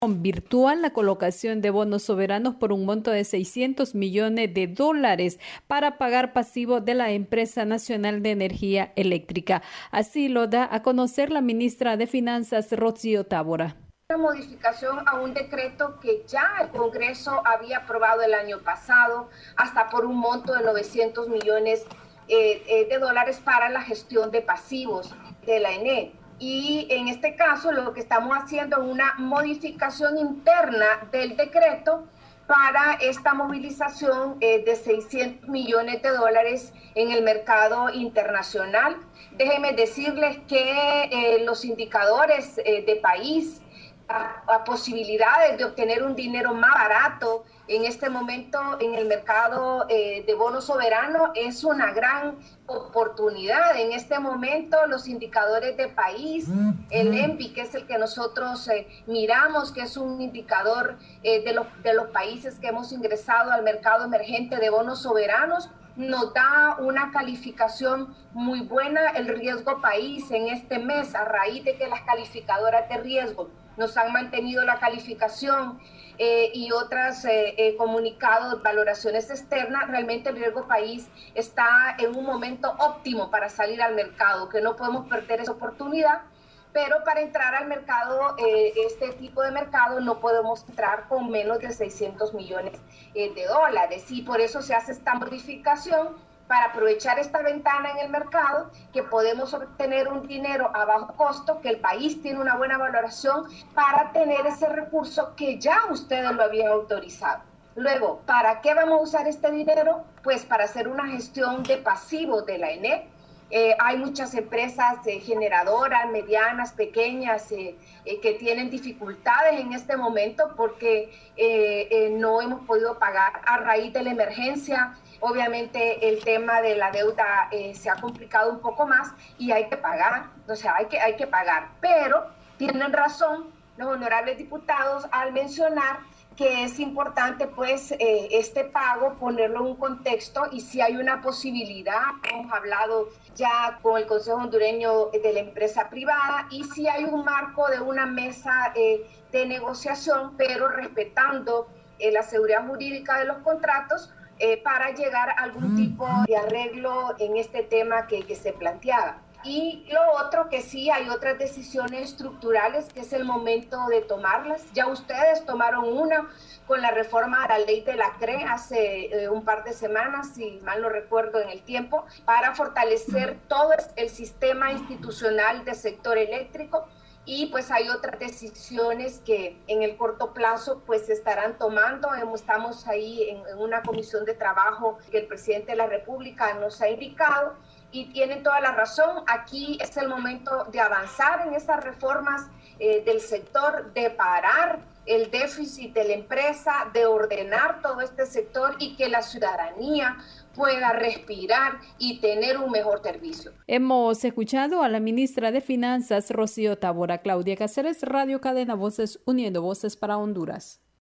virtual la colocación de bonos soberanos por un monto de $600 millones para pagar pasivo de la Empresa Nacional de Energía Eléctrica. Así lo da a conocer la ministra de Finanzas, Rocío Tábora. Una modificación a un decreto que ya el Congreso había aprobado el año pasado, hasta por un monto de $900 millones para la gestión de pasivos de la ENE. Y en este caso lo que estamos haciendo es una modificación interna del decreto para esta movilización de $600 millones en el mercado internacional. Déjenme decirles que los indicadores de país, a posibilidades de obtener un dinero más barato en este momento en el mercado de bonos soberanos es una gran oportunidad. En este momento los indicadores de país, el ENVI, que es el que nosotros miramos, que es un indicador de los países que hemos ingresado al mercado emergente de bonos soberanos, nos da una calificación muy buena. El riesgo país en este mes, a raíz de que las calificadoras de riesgo nos han mantenido la calificación y otras comunicados, valoraciones externas, realmente el riesgo país está en un momento óptimo para salir al mercado, que no podemos perder esa oportunidad. Pero para entrar al mercado, este tipo de mercado, no podemos entrar con menos de $600 millones. Y por eso se hace esta modificación para aprovechar esta ventana en el mercado, que podemos obtener un dinero a bajo costo, que el país tiene una buena valoración para tener ese recurso que ya ustedes lo habían autorizado. Luego, ¿para qué vamos a usar este dinero? Pues para hacer una gestión de pasivos de la ENE. Hay muchas empresas generadoras, medianas, pequeñas, que tienen dificultades en este momento porque no hemos podido pagar a raíz de la emergencia. Obviamente el tema de la deuda se ha complicado un poco más y hay que pagar, hay que pagar. Pero tienen razón los honorables diputados al mencionar que es importante pues este pago ponerlo en un contexto, y si hay una posibilidad, hemos hablado ya con el Consejo Hondureño de la Empresa Privada, y si hay un marco de una mesa de negociación, pero respetando la seguridad jurídica de los contratos, para llegar a algún tipo de arreglo en este tema que se planteaba. Y lo otro, que sí hay otras decisiones estructurales que es el momento de tomarlas. Ya ustedes tomaron una con la reforma a la ley de la CRE hace un par de semanas, si mal no recuerdo en el tiempo, para fortalecer todo el sistema institucional del sector eléctrico. Y pues hay otras decisiones que en el corto plazo pues se estarán tomando. Estamos ahí en una comisión de trabajo que el presidente de la República nos ha indicado, y tienen toda la razón. Aquí es el momento de avanzar en esas reformas del sector, de parar el déficit de la empresa, de ordenar todo este sector y que la ciudadanía pueda respirar y tener un mejor servicio. Hemos escuchado a la ministra de Finanzas, Rocío Tábora. Claudia Cáceres, Radio Cadena Voces, uniendo voces para Honduras.